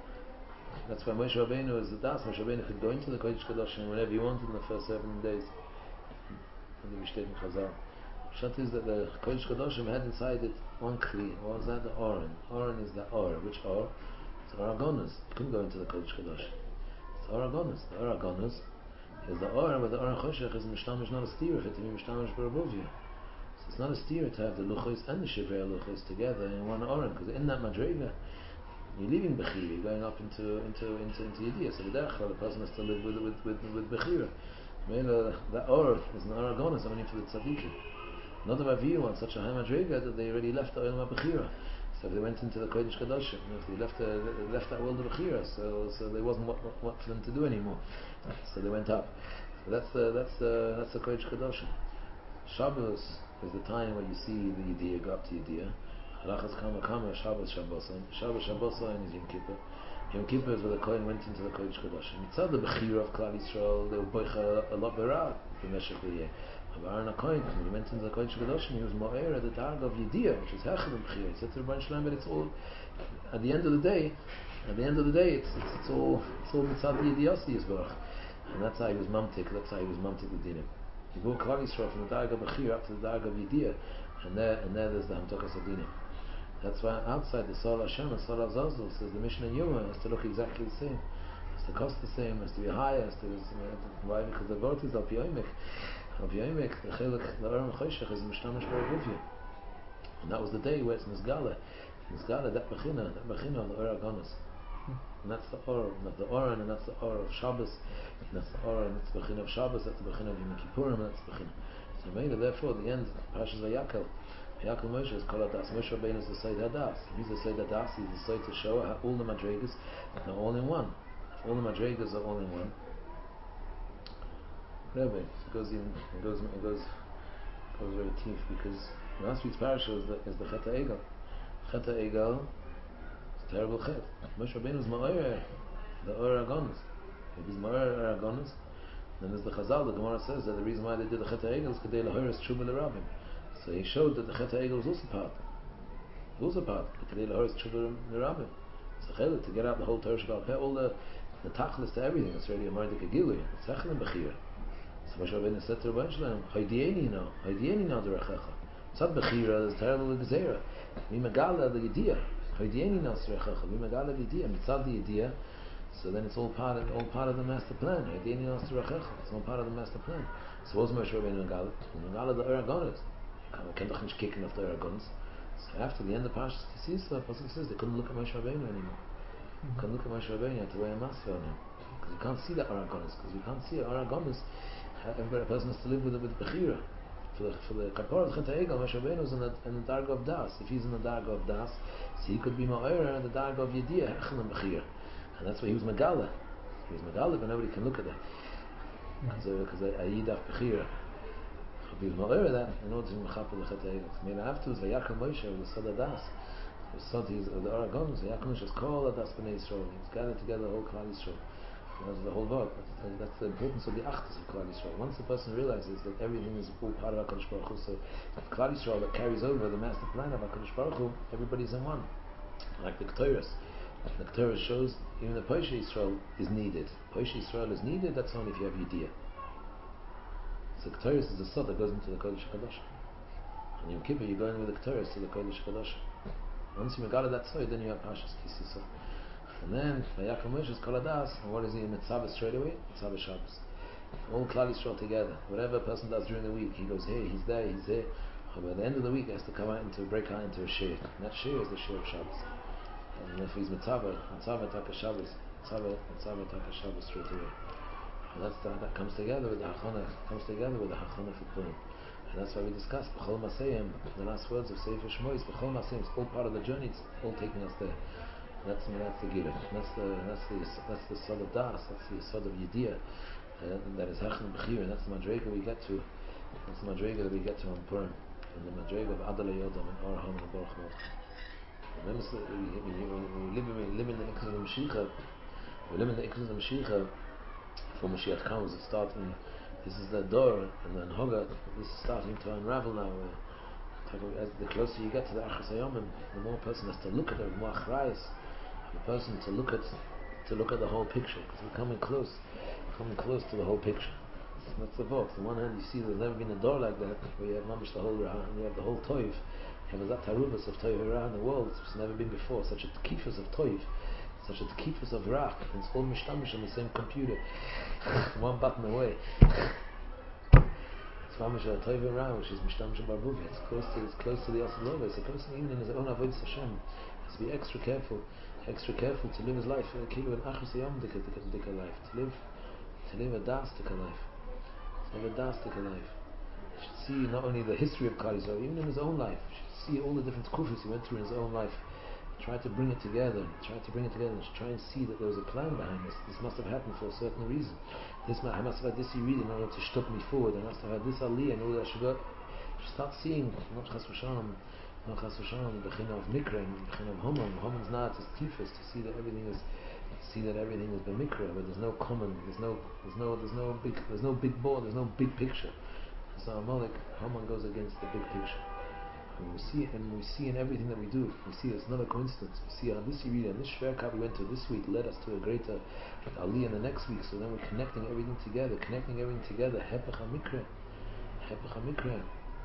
That's why Moshe Rabbeinu is the Das. Moshe Rabbeinu could go into the Kodesh Kedoshim whenever he wanted in the first seven days. And the Bishtet in Chazal. Shat is that the Kodesh Kedoshim had inside it one kli. What was that? The Oren. Oren is the Or. Which Or? It's Oragonas. You couldn't go into the Kodesh Kedoshim. It's Oragonas. The Oragonas is the Or, but the Or Choshech is Mishtamish, not a steer. If it to be Mishtamish Barabuvia. So it's not a steer to have the Luchos and the Shivrei Luchos together in one Oren, because in that Madrega, you're leaving Bechira, you're going up into into into into Yediyah. So the Derech, the person has to live with with with, with Bechira. The Or is an Oragonas only for the Tzaddikim. Not about view on such a high Madrega that they already left the Olam HaBechira. So if they went into the Kodesh Kedoshim, if they left the, they left that world of Bechira, so so there wasn't what, what, what for them to do anymore. So they went up. So that's the that's the that's the Kodesh Kadoshim. Shabbos is the time when you see the idea go up to idea. Halachas kama kama Shabbos Shabbosayin. Shabbos Shabbosayin is Yom Kippur. Yom Kippur is where the Kohen went into the Kodesh Kadoshim. Mitzad the Bechira of Klal Yisrael, they were boicha a lot berat b'meshach v'yeh. But Aaron HaKohen, when he went into the Kodesh Kadoshim, he was mo'er at the darg of Yediyah, which is Hechel and Bechira. He said to the Rebbeinu Shalom, but it's all, at the end of the day, at the end of the day, it's it's, it's all it's all Mitzad Yediyasi Yisborach. And that's how he was mamtik, that's how he was mamtik the dinim. He brought Klal Yisrael from the darg of Bechira up to the darg of Yediyah, and there and there there's the Hamtokas Adinim. That's why outside the Sol Hashem and Sol Azazel says the Mishnah Yuma has to look exactly the same, has to cost the same, has to be higher, has to be, why? Because the vote is Al Piyomek. Al Piyomek, the Chelik, the Aram Choshech is Mishnamish Baraguvia. And that was the day where it's Nizgala. Nizgala, that Bechina, that Bechina of the Ora Gonas. And that's the Or, not the Oran, and that's the Or of Shabbos, and that's the Or, and that's the Bechina of Shabbos, that's the Bechina of Yom Kippurim, and that's the Bechina. So Meina, therefore, at the end, Parashas Vayakel, Yaakov Moshe is called Hadas. Moshe Rabbeinu is the Seid Hadas. He's the Seid Hadas. He's the Seid to show how all the Madrigas are all in one. If all the Madrigas are all in one, Rebbe, it goes in, it goes, it goes, it goes very deep, because last week's parasha is the is the Chet HaEgel. Chet HaEgel is a terrible Chet. Moshe Rabbeinu is Ma'or, the Or Agonis. If he's Ma'or Agonis, then there's the Chazal. The Gemara says that the reason why they did the Chet HaEgel is Kedei Lahoris Tshuva L'Rabbim. So he showed that the Chet HaEgel was also part. It was also part. The Kedei Lahoris Tshuva L'Rabbim. So Chelik, to get out the whole Torah Sheba'al Peh, all the the tachlis to everything. It's already a Mardik Agilui. It's Hechel and Bechira. So Moshe Rabbeinu said to Rebbeinu Shalom, Haydieni no, Haydieni no Derechecha. Tzad Bechira is terrible Gezerah. Mimagala the Yediyah. Haydieni no Derechecha. Mimagala the Yediyah. Mitzad the Yediyah. So then it's all part of all part of the master plan. Haydieni no Derechecha. It's all part of the master plan. So what's Moshe Rabbeinu Megala? Megala the Aragonis. Can't doch nicht kicken auf the Aragonis. So after the end of Parashas Kisisa, the Pasuk says they couldn't look at Moshe Rabbeinu anymore. They couldn't look at Moshe Rabbeinu. You had to wear a mask on him. Because you can't see the Aragonis. Because you can't see Aragonis. Every person has to live with it with Bechira. For the for the Kapor Chet HaEgel, Moshe Rabbeinu is in the in the Darga of Das. If he's in the Darga of Das, so he could be Ma'or in the Darga of Yediyah, Hechel and Bechira. And that's why he was Megala. He was Megala, but nobody can look at that. Because I Yidach Bechira. He was Ma'or that in order to be Mechapel the Chet HaEgel. Maybe afterwards, Vayakel Moshe was the Sod Das. The Sod, he's the Aragons, Vayakel Moshe was called Das B'nai Yisrael. He's gathered together the whole Klal Yisrael. That's the whole word. That's, that's the importance of the Achtus of Klal Yisrael. Once the person realizes that everything is all part of HaKadosh Baruch Hu, so Klal Yisrael that carries over the master plan of HaKadosh Baruch Hu, everybody's in one. Like the Ketores. The Ketores shows even the Poshe Yisrael is needed. Poshe Yisrael is needed, that's only if you have Yediyah. So Ketores is the Sod that goes into the Kodesh HaKadosh. And Yom Kippur, you go in with the Ketores to the Kodesh HaKadosh. Once you make out of that Sod, then you have Parashas Kisisa. And then Vayakel Moshe is Kol Hadas, and what is he in Mitzvah straight away? Mitzvah Shabbos. All Klal Yisrael together. Whatever a person does during the week, he goes here, he's there, he's there. But at the end of the week, he has to come out into break out into a shir. And that shir is the shir of Shabbos. And if he's Mitzvah, Mitzvah Taka Shabbos, Mitzvah Mitzvah Taka Shabbos straight away. And that's the, that comes together with the Hachana, comes together with the Hachana for Purim. And that's why we discussed B'chol Maseyim, the last words of Sefer Shmois. B'chol Maseyim is all part of the journey. It's all taking us there. That's that's the Gila. That's the that's the that's the Sod of Das. That's the Sod of Yediyah. Uh, that is Hechel and Bechira. And that's the Madrega we get to. That's the Madrega that we get to on Purim. And the Madrega of Adal Yodam and Oraham and Baruch Melech. Remember, we live we live in the Ikzul of Mashiach. We live in the Ikzul of Mashiach. Before Mashiach comes, it's starting. This is the door and then Hoga. This is starting to unravel now. Uh, as the closer you get to the Achas Hayomim, the more a person has to look at it, the more achrayas. The person to look at to look at the whole picture, because we're coming close, coming close to the whole picture. So that's the vote. On one hand, you see there's never been a door like that where you have mamish the whole Ra, and you have the whole Toiv. You have a zat haruvas of Toiv Ra in the world. It's never been before. Such a tkifus of Toiv, such a tkifus of Ra, and it's all mishtamish on the same computer, one button away. It's mamish a Toiv Ra, which is mishtamish barbuvi. It's close to it's close to the Asalova. It's a person even in his own avodas Hashem has to be extra careful. Extra careful to live his life, kilu an achas yom dika dika life, to live, to live a dastika life, to live a dastika life. You should see not only the history of Klal Yisrael, even in his own life. You should see all the different kufis he went through in his own life, try to bring it together, try to bring it together, and try and see that there was a plan behind this. This must have happened for a certain reason. This I must have had this read in order to stop me forward. I must have had this aliyah in order that I should go. Start seeing, not chas v'shalom, not chas v'shalom, the bechina of mikra, the bechina of Haman. Haman's not as tifus to see that everything is, see that everything is b'mikra, but there's no common, there's no, there's no, there's no big, there's no big board, there's no big picture. So Amalek, Haman goes against the big picture. And we see, and we see in everything that we do, we see it's not a coincidence. We see how this Yerida and this Shverka we went to this week led us to a greater Ali in the next week. So then we're connecting everything together, connecting everything together. Hepech HaMikra, Hepech HaMikra.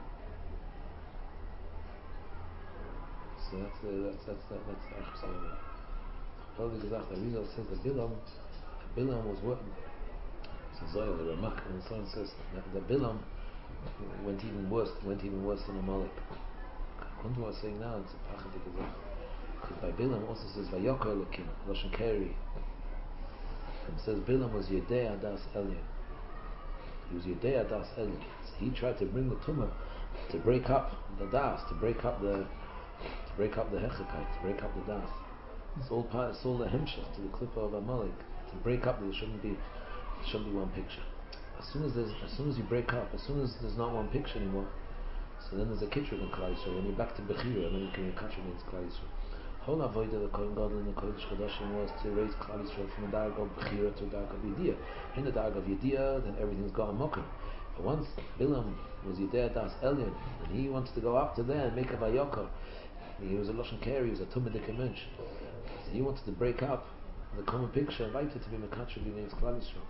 So that's the that's that's that, that's the Achas. Probably gesagt, the Rizal says that Bilam, Bilam was what? So Zohar, the Ramak, and so on says that the Bilam went even worse, went even worse than Amalek. What I was saying now, it's a pachadik gesagt. Because by Bilam also says Vayokar Elokim, Lashon Keri. It says Bilam was Yedei Adas Elyon. He was Yedei Adas Elyon. So he tried to bring the tumah to break up the das, to break up the to break up the hechakite, to break up the das. It's all part, it's all the hemshech to the klippa of Amalek. To break up, there shouldn't be, there shouldn't be one picture. As soon as there's, as soon as you break up, as soon as there's not one picture anymore, so then there's a kitchen in Klal Yisrael. When you're back to Bechira, then you can be catch against Klal Yisrael. Whole avodah the Kohen Gadol in the Kodesh Kodashim was to raise Klal Yisrael from the darg of Bechira to the darg of Yediyah. In the darg of Yediyah, then everything's gone mokum. But once Bilam was Yedei Das Elyon, and he wanted to go up to there and make a Vayokar, he was a Lashon Keri, he was a Tumadik Mensch. So he wanted to break up the common picture, invited to be Mekatcher against Klal Yisrael.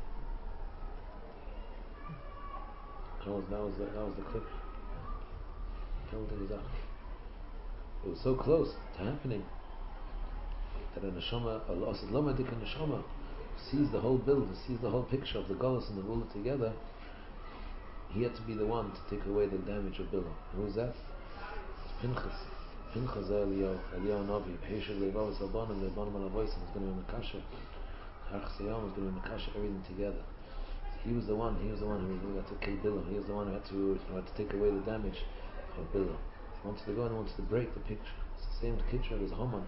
That was, that was, the, that was the clip. It was so close to happening that a neshama, a lost lomadik neshama, sees the whole build, sees the whole picture of the Golus and the Gula together. He had to be the one to take away the damage of Bilam. Who is that? It's Pinchas. Pinchas Eliyahu, Eliyahu Navi. Peshav Levav Salbanim, Levanim Alavoisim is going to be Mekasha. Harch Seyam is going to be Mekasha, everything together. He was the one. He was the one who had to kill Bilam. He was the one who had to, who had to take away the damage of Bilam. He wanted to go and he wanted to break the picture. It's the same picture as Haman.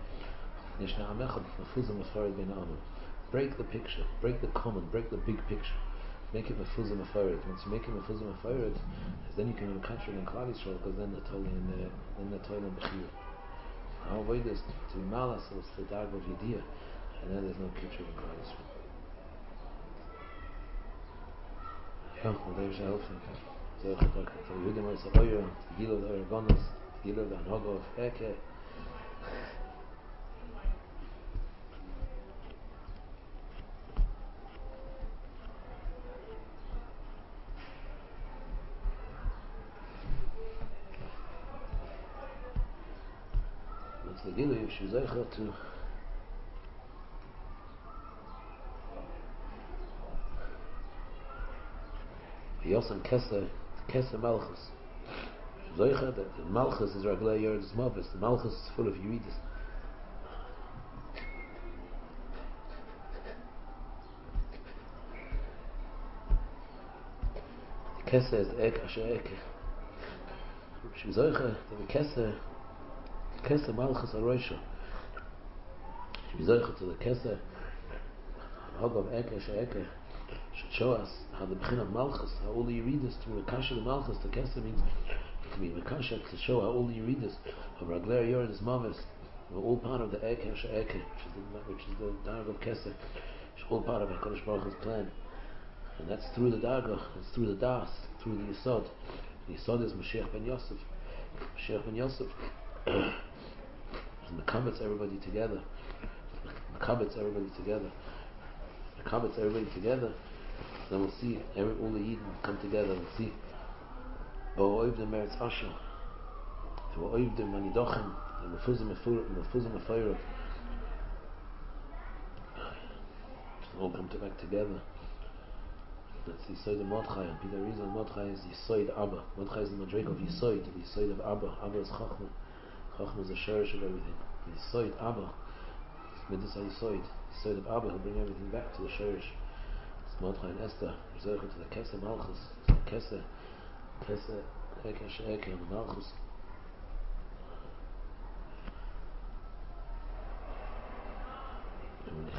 Break the picture, break the common, break the big picture. Make it mefuzah mefarid. Once you make it mefuzah mefarid, then you can be country in Klal Yisrael, because then they're totally in the then they're totally in Bechira. Our way is to be malas, so it's the darg of Yediyah, and then there's no kitchen in Klal Yisrael. Ja, und der ist helfen. So ich hab gesagt, wir würden mal so euer, die Gilo der Aragonas, die Gilo der Anhogo auf Ecke. What's the Gilo, if she's eicher to Yosem Keser, Keser Malchus. Zoicha, that the Malchus is Raglei Yered's Mavis. The Malchus is full of Yeridis. The Keser is the Ek Asher Eke. Zoicha, the Keser, the Keser Malchus Aroisha. Zoicha to the Keser, Hog of Ek Asher Eke, should show us how the Bechin of Malchus, how all the Yeridis to Mekasha the Malchus, the Keser means to be Mekasha, to show how all the Yeridis of Ragler Yered's Mavis were all part of the Ek Asher Eke, which is the, which is the Darg of Keser, which is all part of HaKadosh Baruch Hu's plan. And that's through the Darga, it's through the Das, through the Yisod. The Yisod is Mashiach ben Yosef. Mashiach ben Yosef Mekabetz everybody together. Mekabetz everybody together. Mekabetz everybody together. Then we'll see every, all the Yidden come together. We'll see Bo'oivdim Meretz Asher, Bo'oivdim Manidochim, and Mefuzim Mefayrat. All come to back together. That's the Yisoid of Mordechai, and Peter reason Mordechai is Yisoid Abba. Mordechai is the Madrig of Yisoid, the Yisoid of Abba. Abba is Chachma. Chachma is the Sherish of everything. The Yisoid Abba, Midas Yisoid. Yisoid of Abba, he'll bring everything back to the Sherish. It's Mordechai and Esther. Zercha to the Keser Malchus. Keser, Keser, Eke Sheke, and the Malchus.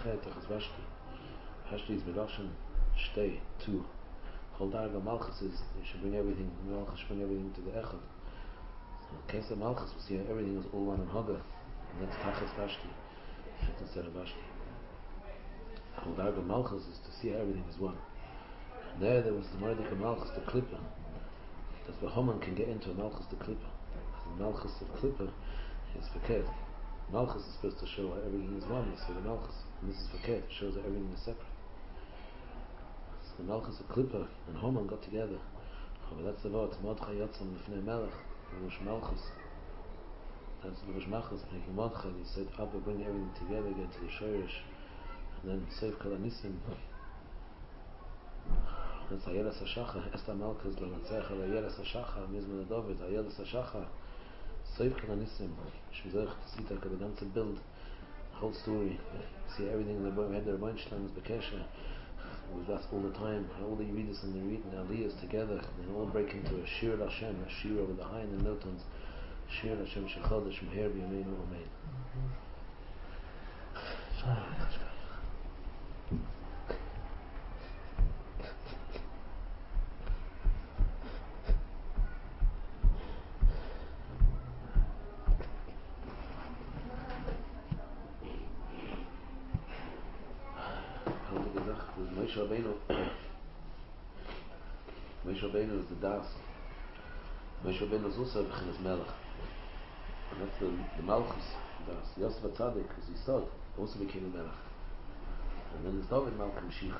Chet, Tachas Vashti. Vashti is Melashon Shtei, two. Whole Darga Malchus is, you should bring everything, Malchus should bring everything to the Echad. So in case of Malchus, we see everything is all one in Haga, and that's Tachas Vashti, instead of Vashti. Whole Darga Malchus is to see everything is one. And there, there was the Mordechai Malchus, the Klipper. That the Haman can get into a Malchus, the Klipper. The Malchus of Klipper is Verkehrt. Malchus is supposed to show how everything is one, so the Malchus, and this is Verkehrt, it shows that everything is separate. So the Malchus of Klipper and Haman got together. Oh, but that's the word, Mordechai Yotzam Lefnei Melech, Levush Malchus. That's Levush Malchus, making Mordechai, and he said, Abba, bring everything together again to the Shoresh, and then save Kol HaNisim. That's Ayeles HaShacha, Esther Malchus, L'Natzech, Ayeles HaShacha, Mizman David, Ayeles HaShacha, save Kol HaNisim, Shmizach, Tzita, the ganze build, the whole story, see everything, we had the Rabbein Shlomo's Bekesha, it was that all the time, all the Yeridus and the Yerid and the Aliyahs together, and all break into a Shir Hashem, a Shir with the high and the low tones, Shir Hashem Shechodesh Meher B'Yameinu Amen. Moshe Rabbeinu, Moshe Rabbeinu is the Das. Moshe Rabbeinu is also B'chinas Melech, and that's the, the Malchus Das. Yosef HaTzadik, as he saw, also became a Melech, and then there's David Malchus Mashiach.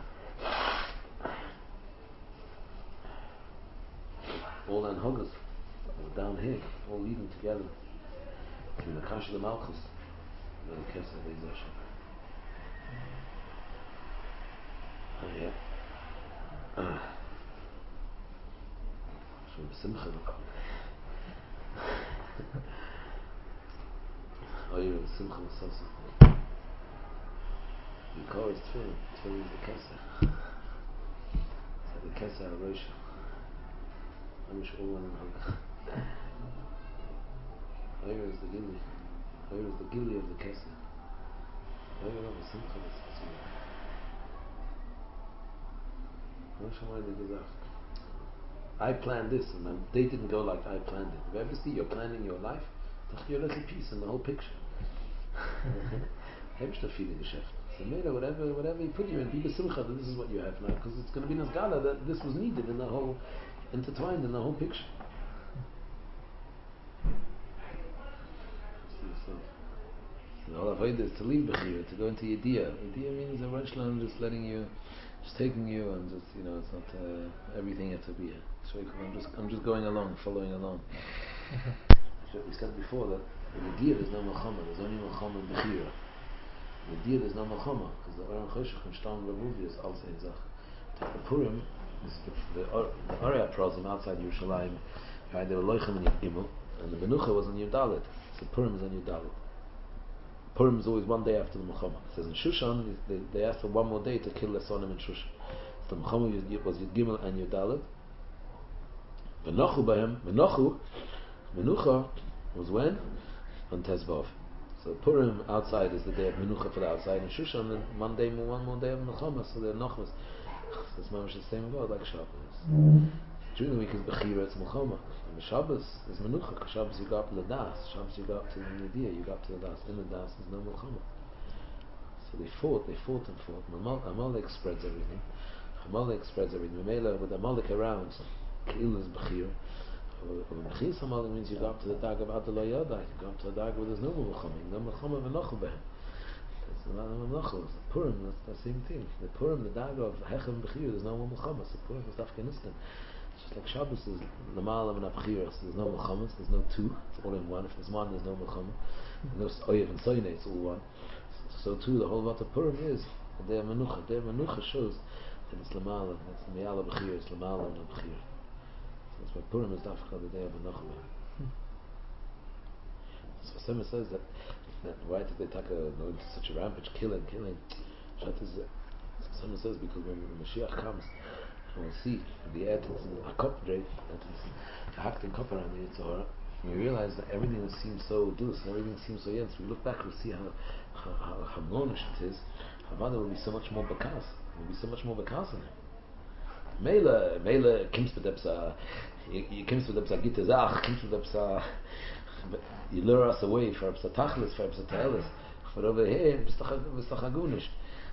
All the Anhogas down here, all leading together between the Kash of the Malchus and the Kesef Be'ez Hashem. Oh yeah. Ah. Shum Simcha. Oh yeah, Simcha Sasa. The car is Tfilin. Tfilin is the Kesef. It's like the Kesef HaRosh. I'm sure all one in Haga. Oh yeah, is the Gili. Oh yeah, is the Gili of the Kesef. Oh yeah, the Simcha Sasa. I planned this, and they didn't go like I planned it. If you ever see you're planning your life, you're like a piece in the whole picture. Hebshter feeling Geschäft. So maybe whatever, whatever you put you in, be besimcha that this is what you have now, because it's going to be Nazgala that this was needed in the whole, intertwined in the whole picture. So the whole avodah is to leave Bechira, to go into Yediyah. Yediyah means a Rosh Hashanah just letting you, just taking you, and just, you know, it's not uh, everything has to be here. So I'm just, I'm just going along, following along. So we said before that in Yediyah there's no Melchama, there's only Melchama in Bechira. In Yediyah there's no Melchama, because the Aron Choshech and Shtam Ravuvi is also in Zach. The Purim, is the, the, the Arya Prozim outside Yerushalayim, right, they were Loichem in Yud Gimel, and the Menucha was in Yud Dalet. So Purim is in Yud Dalet. Purim is always one day after the Melchama. It says in Shushan, they, they asked for one more day to kill Lesonim in Shushan. So the Melchama was Yud Gimel and Yud Dalet. Menucha Bahem, Menucha, Menucha was when? On Tezvav. So Purim outside is the day of Menucha for the outside, and Shushan, and one day, one more day of Melchama, so they're Nochmas. So it's much the same word like Shabbos. Mm. During the week is Bechira, it's Melchama. And the Shabbos is Menucha, because Shabbos you go up to the Das, Shabbos you go up to the Nidiyah, you go up to the Das. In the Das is no Melchama. So they fought, they fought and fought. Amalek spreads everything. Amalek spreads everything. Memela with Amalek around, K'il is Bechira. Bechira Amalek means you go up to the Dag of Adonai Yodai, you go up to the Dag where there's no Melchama, no Melchama v'nocha behem. It's Purim, that's the same thing. The Purim, the Dag of Hechem Bechira, there's no more Melchama. So Purim is Afghanistan. Just like Shabbos is Lamal and Abchira, so there's no Melchama, there's no two, it's all in one. If there's one, there's no Melchama. No Oyev and Soine, it's all one. So, so too, the whole lot of Purim is the day of Menucha. The day of Menucha shows that it's Lamal, it's Meyala Bechira, it's Lamal and Abchira. So that's why Purim is Dafka, the day of Menucha. So Sema says that, that why did they take a, go into such a rampage, killing, killing? Shat is, Sema says because when Mashiach comes, we'll see the Ed is a cup drake, that is a hacked in copper on the Yitzhahara. We realize that everything that seems so dus, everything seems so yes. We look back, we see how how, how harmonious it is, Havana will be so much more bakas. Will be so much more bakas in him. Mele, Mele, kimst mit depsa, you kimst mit depsa gite zach, kimst mit depsa, you lure us away for depsa tachlis, for depsa te'elis, but over here, bist doch agunish.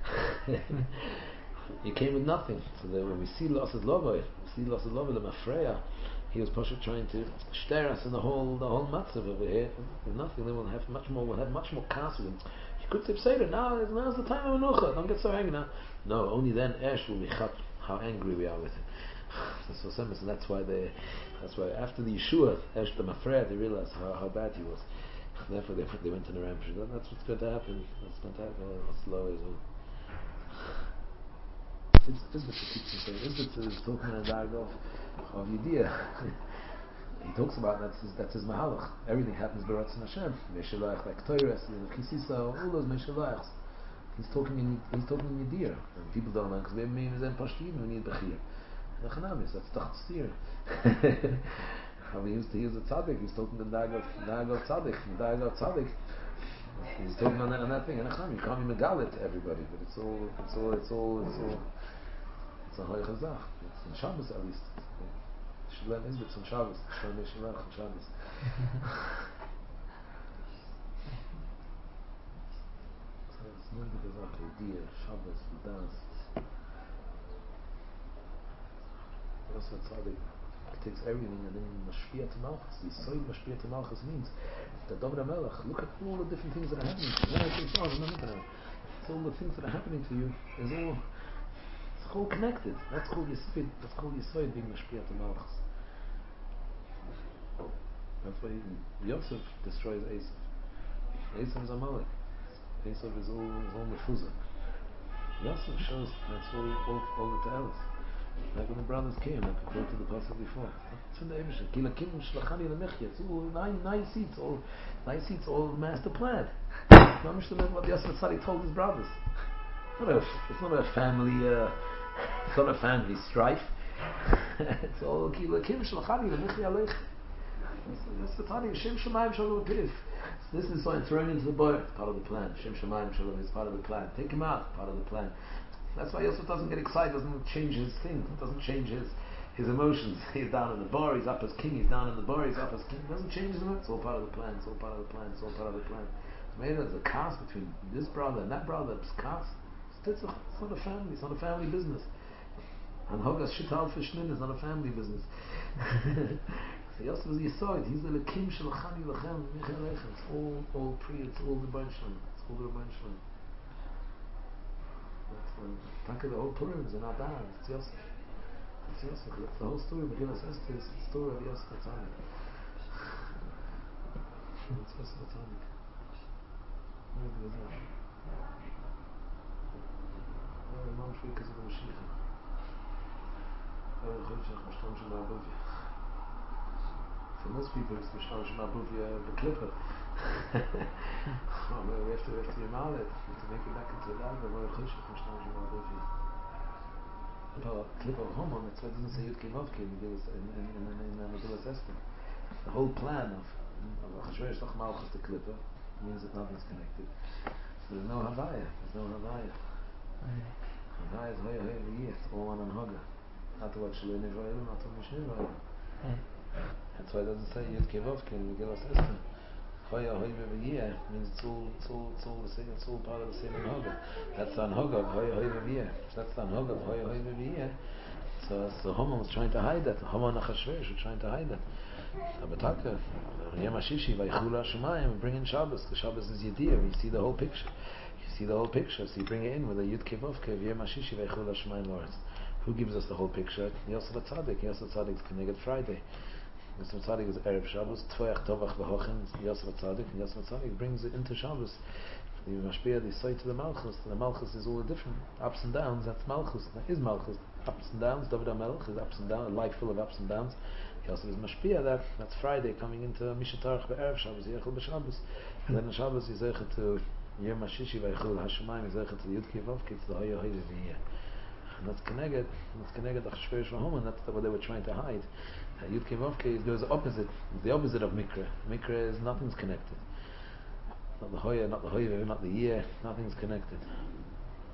You came with nothing. So that when we see Las's Lava, we see Las's Lava, the Mafreya, he was Pasha trying to stare us in the whole the whole matzav over here with nothing. Then we'll have much more. We'll have much more kas with him. You could say Seder, now now's the time of Menucha. Don't get so angry now. No, only then Esh will be chap how angry we are with him. That's what and that's why they. That's why after the Yeshua, Esh the Mafreya, they realized how, how bad he was. Therefore, they they went to the rampage. That's what's going to happen. That's going to happen. That's low as well. It's what keeps saying. Isbitz is talking in the dialogue of Yediyah. He talks about that's his, that's his mahalach. Everything happens by Ratzon Hashem. Meshalach like Torah, Chisisa, all those Meshalachs. He's talking in he's talking in Yediyah. And people don't know because they mean is in Pashtin. We need Bechir. Nachanamis. That's Tachstir. How he used to use a tzaddik. He's talking in the dialogue of tzaddik. The dialogue of tzaddik. He's talking on that, on that thing, and you can't be megalit to everybody, but it's all, it's all, it's all, it's all, it's a hoy chazach. It's in Shabbos at least. Should learn Isbitz on Shabbos. Should learn Shalach on Shabbos. So it's not because of idea, Shabbos, the dance. That's what tzaddik takes everything and then mashpia to malchus. The soy mashpia to malchus means the David HaMelech. Look at all the different things that are happening. It's all the things that are happening to you. It's all it's all connected. That's called Yisod. That's called Yisod being mashpia to malchus. That's why Yosef destroys Esav. Esav is Amalek. Esav is all is all mefuzah. Yosef shows that's all all, all the tales. Like when the brothers came, like I quoted the passage before. It's from the Eibusher. Kila kim shlachani lemechya. It's all nine, nine seats, all nine seats, all master planned. Mamish to what Yosef Tzaddik told his brothers. It's not a, it's not a family, uh, it's not a family strife. It's all kila kim shlachani lemechya alech. Yosef Tzaddik Shem Shemayim Shalom Piv. This is why thrown into the boat. Part of the plan. Shem Shemayim Shalom is part of the plan. Take him out. Part of the plan. That's why Yosef doesn't get excited, doesn't change his thing, doesn't change his his emotions. He's down in the bar, he's up as king, he's down in the bar, he's up as king. Doesn't change his emotions. It's all part of the plan, it's all part of the plan, it's all part of the plan. Maybe there's a cast between this brother and that brother, it's cast. It's not a family, it's not a family business. And Hogas Shital Fishnin is not a family business. So Yosef is Yisod, he's the Lekim Shalachani Lachem, it's all all pre, it's all the Banshlan, it's all the Banshlan. That's the whole Purim is in Adar. It's Yosef. It's Yosef. That's the whole story. Megillas Esther is the story of Yosef Tzaddik. It's Yosef Tzaddik. Where is that? Where is Mom Shvikas of the Mashiach? Where is Chivshach Mashtam Shema Abuvia? For most people, it's Mashtam Shema Abuvia the Clipper. Oh, we have to we have to be mad at to make it back into that, but we're Chivshach Mashtam Shema Abuvia. The clip of Haman, that's why it doesn't say Yud Kei Vav Kei in in in Megillas Esther. The whole plan of of Achashverosh Lach Malchus the Clipper means that nothing's connected. So there's no Havaya. There's no Havaya. Havaya is Hoya Hoya V'yeh. It's all one on Haga. Not to what Shalei Nevoilim, not to Mishne Nevoilim. That's why it doesn't say Yud Kei Vav Kei in Megillas Esther. Hoya Hoya V'yeh means it's all it's all it's all the same. It's all part of the same Haga. That's the Haga of Hoya Hoya V'yeh. That's the Haga of Hoya Hoya V'yeh. So, so Haman was trying to hide that. Haman and Achashverosh were trying to hide that. Abataka, Yom HaShishi, Vaychulu HaShemayim, bring in Shabbos. The Shabbos is Yediyah. You see the whole picture. You see the whole picture. So you bring it in with a Yud Kei Vav Kei, Yom HaShishi, Vaychulu HaShemayim Loretz. Who gives us the whole picture? Yosef Tzaddik. Yosef Tzaddik is Keneged Friday. Yosef Tzaddik is Erev Shabbos. Tvoyach Tovach V'Hochin. Yosef Tzaddik. And Yosef Tzaddik brings it into Shabbos. The Mashpia, the side to the Malchus. The Malchus is all the different ups and downs. That's Malchus. That is Malchus. Ups and downs. David HaMelech is ups and downs. A life full of ups and downs. Yosef is Mashpia. That that's Friday coming into Mishatarach Be'erev Shabbos. Yechol B'Shabbos. And then on Shabbos is Zeichet to Yom HaShishi Vaychulu HaShemayim. Is Zeichet to Yud Kei Vav Kei. It's the Hoya Hoya V'yeh. And that's Keneged. That's Keneged Achashverosh V'Haman. That's what they were trying to hide. Uh, Yud Kei Vav Kei goes the opposite. It's the opposite of Mikra. Mikra is nothing's connected. Not the Hoya, not the Hoya, not the year, nothing's connected.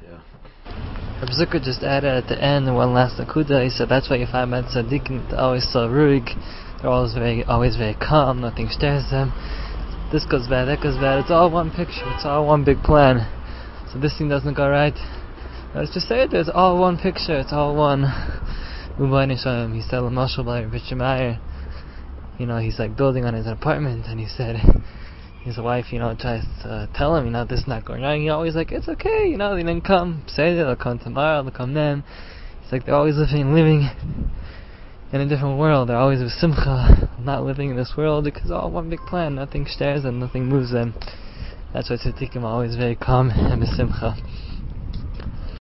Yeah. Reb Zucker just added at the end one last nakuda. He said that's why you find about tzaddikim, they're always so ruhig, they're always very, always very calm, nothing stirs them. This goes bad, that goes bad. It's all one picture. It's all one big plan. So this thing doesn't go right. Let's just say it. It's all one picture. It's all one. He's telling Moshe by Richard Meyer. You know, he's like building on his apartment, and he said his wife, you know, tries to uh, tell him, you know, this is not going right. He always like, it's okay. You know, they didn't come. Say it. They'll come tomorrow. They'll come then. It's like they're always living, living in a different world. They're always with simcha, not living in this world, because all one big plan. Nothing stares and nothing moves them. That's why tzaddikim are always very calm and with simcha.